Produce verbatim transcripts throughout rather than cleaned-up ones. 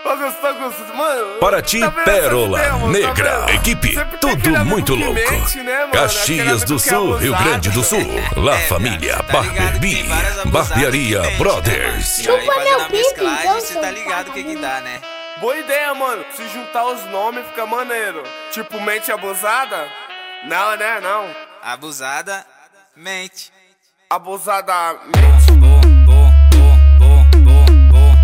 Gostou, gostou, mano? Paraty, tá Pérola demo, Negra, tá equipe, tudo muito louco. Mente, né, Caxias do Sul, Rio Grande do Sul, La Família, Barberbi, Barbearia Brothers. Chupa meu pinto, então, você tá ligado o que que dá, né? Boa ideia, mano. Se juntar os nomes fica maneiro. Tipo, mente abusada? Não, né? Não. Abusada, mente. Abusadamente. Bom, bom, bom, bom, bom, bom.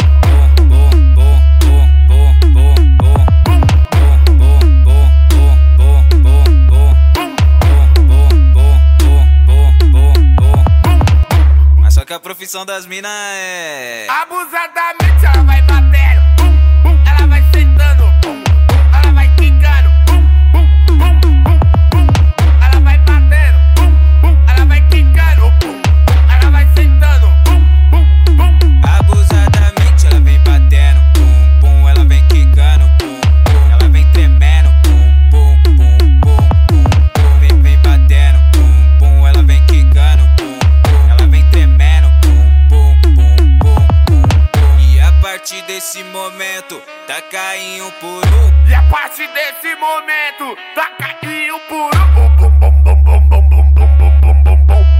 Mas só que a profissão das minas é abusadamente, ela vai batendo, bum, bum, ela vai sentando, bum, bum, ela vai quicando, bum, bum, bum, bum, bum, ela vai batendo, bum, bum, ela vai quicando, bum, bum, ela vai sentando, bum, bum, bum. Abusadamente ela vem batendo, bum, bum, ela vem quicando, bum, bum, ela vem tremendo, bum, bum, bum, bum, bum, vem, vem batendo, bum, bum, ela vem quicando, bum, bum, ela vem tremendo, bum, bum, bum, bum, bum. E a partir desse momento, taca em um por um. E a partir desse momento, taca em um por um. Bum, bum, bum, bum, bum, bum, bum, bum, bum, bum, bum.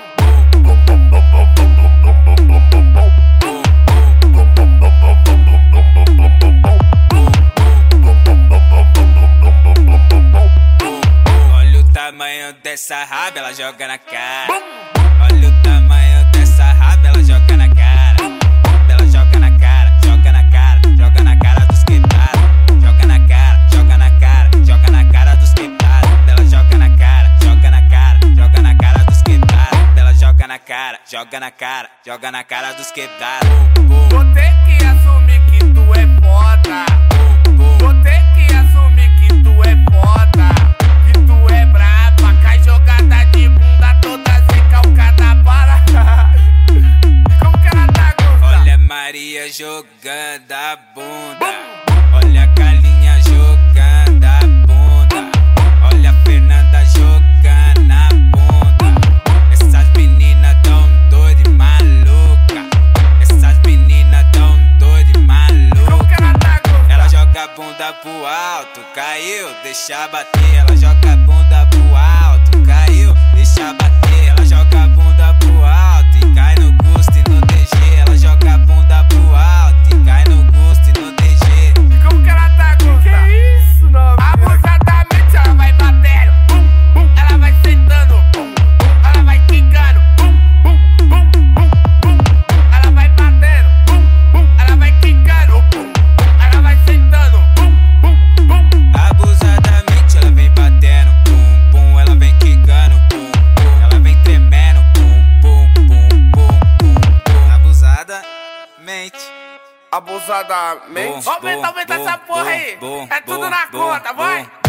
Olha o tamanho dessa raba, ela joga na cara. Olha o tamanho dessa raba, ela joga na cara. Ela joga na cara, joga na cara, joga na cara dos quebrados. Joga na cara, joga na cara, joga na cara dos quebrados. Ela joga na cara, joga na cara, joga na cara dos quebrados. Ela joga na cara, joga na cara, joga na cara dos quebrados. Vou ter que assumir que tu é foda. Vou ter que assumir que tu é foda. Que tu é braba, cai jogada de bunda toda recalcada para. E como que ela tá gostando? Olha a Maria jogando a bunda. Olha a Carlinha jogando a bunda. Olha a Fernanda jogando a bunda. Essas meninas tão doidas e maluca. Essas meninas tão doidas e maluca. Como que ela tá gostando? Ela joga a bunda pro alto, caiu, deixa bater. Ela joga a bunda pro alto, caiu, deixa bater. Ela joga a bunda pro alto e cai no gosto e no D G. Ela joga a bunda pro alto e cai no gosto e no D G. E como que ela tá gostando? Que isso, não? Abusadamente ela vai batendo, bum, bum, ela vai sentando, bum, bum, ela vai quicando, bum, bum, bum, bum, bum, ela vai batendo, bum, bum, ela vai quicando, bum, bum, ela vai sentando, bum, bum, bum. Abusadamente ela vem batendo, bum, bum, ela vem quicando, bum, bum, ela vem tremendo, bum, bum, bum, bum, bum, bum. Abusadamente. Abusadamente. Bom, Aumenta, bom, aumenta bom, essa porra bom, aí. bom, É tudo bom, na bom, conta, vai. bom.